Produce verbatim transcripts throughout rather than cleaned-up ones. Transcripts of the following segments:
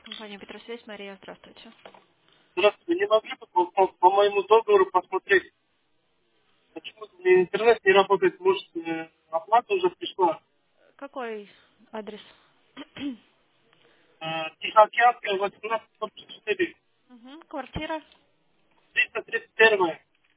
Компания Петросвязь, Мария, здравствуйте. Здравствуйте, не могли бы по, по- по моему договору посмотреть, почему мне интернет не работает, может, э, оплата уже пришла. Какой адрес? Э, Тихоокеанская, восемнадцать сорок четыре, Мгм, квартира? триста тридцать один.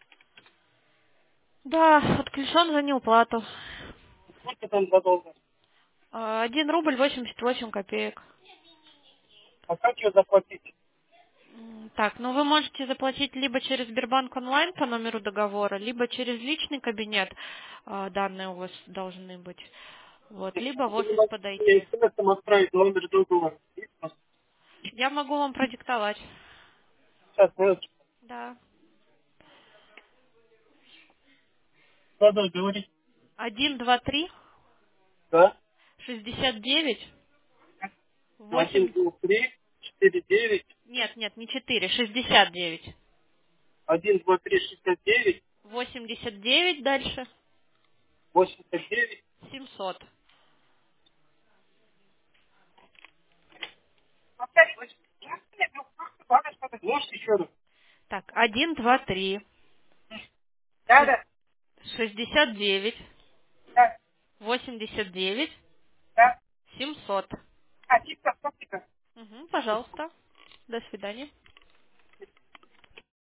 Да, отключен за неуплату. Сколько там задолго? А, Один рубль восемьдесят восемь копеек. А как ее заплатить? М, Так, ну вы можете заплатить либо через Сбербанк онлайн по номеру договора, либо через личный кабинет. А, Данные у вас должны быть. Вот, либо в Вы не офис могли мне подойти. смс-ом отправить номер договора? Я могу вам продиктовать. Сейчас, минуточку. Да. Надо говорить. Один, два, три, Да? шестьдесят девять, Один, восемь. два, три, четыре, девять, Нет, нет, не четыре, шестьдесят девять. один, два, три, шестьдесят девять, Восемьдесят девять дальше. восемьдесят девять. Семьсот. Можете еще раз? Так, один, два, три, Да, да, шестьдесят девять, да, восемьдесят девять, да. семьсот. А, типа, Угу, пожалуйста. До свидания.